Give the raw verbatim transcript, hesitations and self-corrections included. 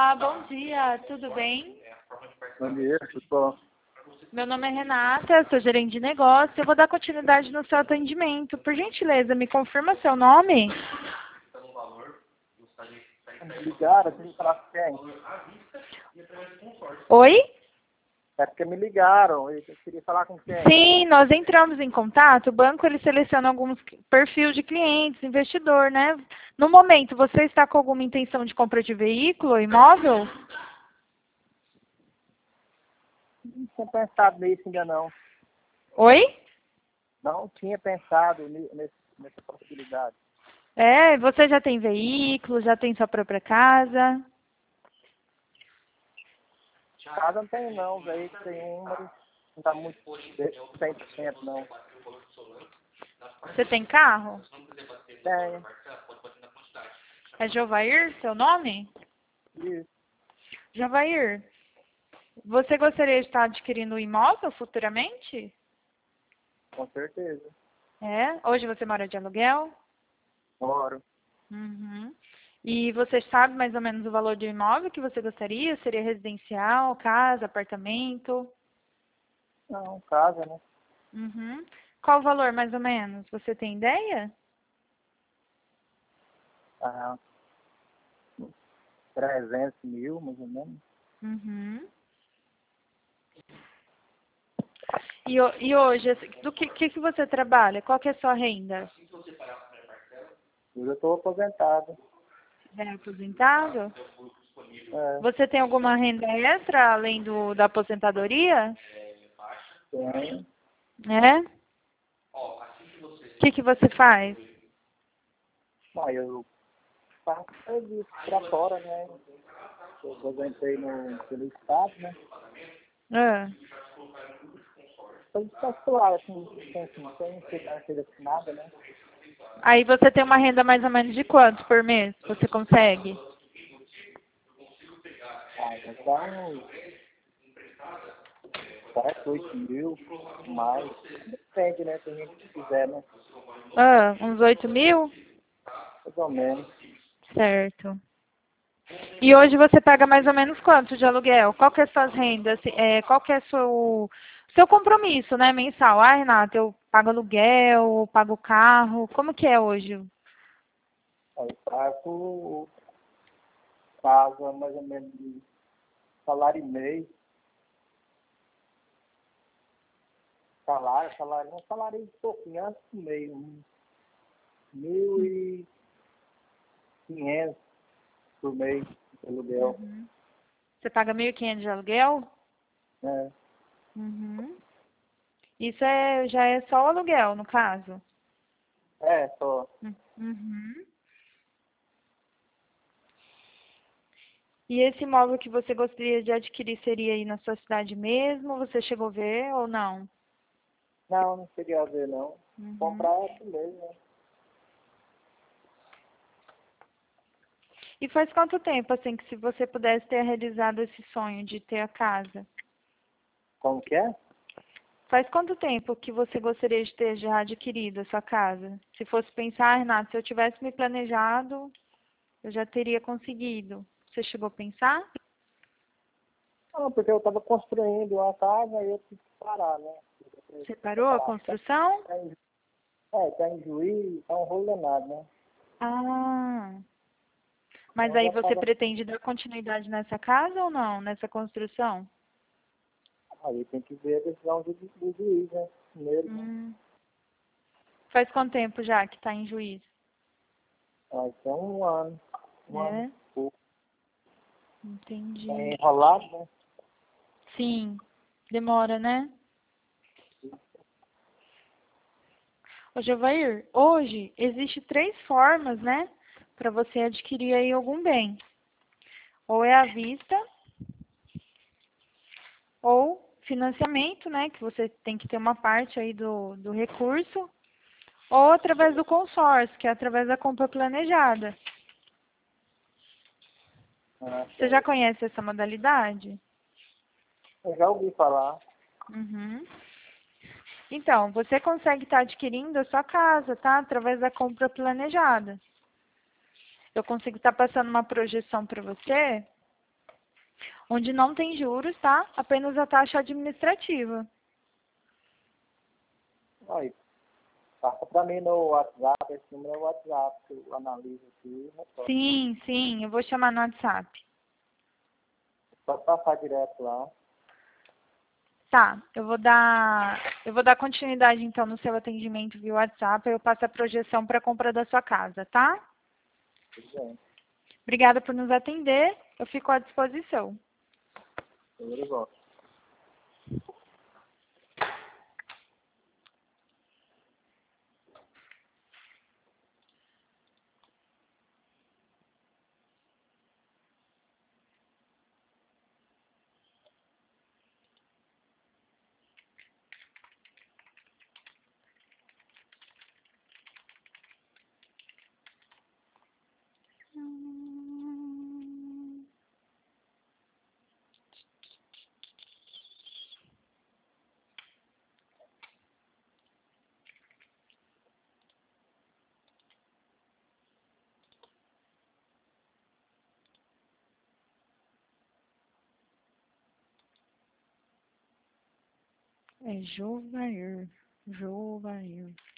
Olá, bom dia, tudo bem? Bom dia, tudo bom? Meu nome é Renata, sou gerente de negócio. Eu vou dar continuidade no seu atendimento. Por gentileza, me confirma seu nome? Me ligaram, tem que falar com quem? Oi? É porque me ligaram, eu queria falar com quem? Sim, nós entramos em contato. O banco ele seleciona alguns perfis de clientes, investidor, né? No momento, você está com alguma intenção de compra de veículo ou imóvel? Não tinha pensado nisso ainda não. Oi? Não tinha pensado ni- nesse, nessa possibilidade. É, você já tem veículo, já tem sua própria casa? Casa não tem não, veículo tem um, mas não está muito cem por cento não. Você tem carro? Tem, É Jovair, seu nome? isso, Jovair, você gostaria de estar adquirindo um imóvel futuramente? com certeza. É? Hoje você mora de aluguel? Moro. Uhum. E você sabe mais ou menos o valor do imóvel que você gostaria? Seria residencial, casa, apartamento? Não, casa, né? Uhum. Qual o valor mais ou menos? Você tem ideia? Ah, trezentos mil, mais ou menos. Uhum. E, ho- e hoje, assim, do que, que, que você trabalha? Qual que é a sua renda? Eu já estou aposentado. É aposentado? É, Você tem alguma renda extra além do, da aposentadoria? tem. É? O que, que você faz? Ah, eu faço serviço pra fora, né? Eu aposentei no, pelo Estado, né? Ah, Foi particular, assim, sem, sem, sem ser carteira assinada, né? aí você tem uma renda mais ou menos de quanto por mês? Você consegue? Ah, já dá uns sete, oito mil, mais. Depende, né? Tem gente que quiser, né? Ah, uns oito mil? Mais ou menos. Certo. E hoje você paga mais ou menos quanto de aluguel? Qual que é as suas rendas? É, qual que é seu, seu compromisso, né, mensal? Ah, Renata, eu pago aluguel, eu pago carro. Como que é hoje? Aí pago casa mais ou menos de salário e meio. Salário, salário, um salário de pouquinho, antes do meio. um Mil e quinhentos por mês de aluguel. Uhum. Você paga mil e quinhentos de aluguel? É, Uhum. Isso é, já é só o aluguel, no caso? é só. Uhum. E esse imóvel que você gostaria de adquirir seria aí na sua cidade mesmo? Você chegou a ver ou não? Não, não cheguei a ver, não. Uhum. Comprar é aqui mesmo, né? E faz quanto tempo, assim, que se você pudesse ter realizado esse sonho de ter a casa? Como que é? Faz quanto tempo que você gostaria de ter já adquirido a sua casa? Se fosse pensar, ah, Renato, se eu tivesse me planejado, eu já teria conseguido. Você chegou a pensar? Não, porque eu estava construindo uma casa e eu tive que parar, né? Você parou a construção? Tá em- É, tá em Juiz, tá um rolo danado, né? Ah, mas Então aí já você tava. pretende dar continuidade nessa casa ou não, nessa construção? Aí tem que ver a decisão do, do juiz, né? Primeiro, né? Hum. Faz quanto tempo já que está em juízo? Aí tem um ano, um ano É, e pouco. Tá entendi. enrolado, né? Sim, demora, né? Ô, Jovair, hoje existe três formas, né, para você adquirir aí algum bem. Ou é à vista, ou financiamento, né, que você tem que ter uma parte aí do, do recurso, ou através do consórcio, que é através da compra planejada. Ah, Você já certo. conhece essa modalidade? Eu já ouvi falar. Uhum. Então, você consegue estar adquirindo a sua casa, tá? Através da compra planejada. Eu consigo estar passando uma projeção para você onde não tem juros, tá? Apenas a taxa administrativa. Aí, passa para mim no WhatsApp, esse número é o WhatsApp, que eu analiso aqui. Sim, sim, eu vou chamar no WhatsApp. Pode passar direto lá. Tá, eu vou dar, eu vou dar continuidade então no seu atendimento via WhatsApp, eu passo a projeção para a compra da sua casa, tá? Tudo bem. Obrigada por nos atender, eu fico à disposição. Eu gosto. É Jovair, Jovair.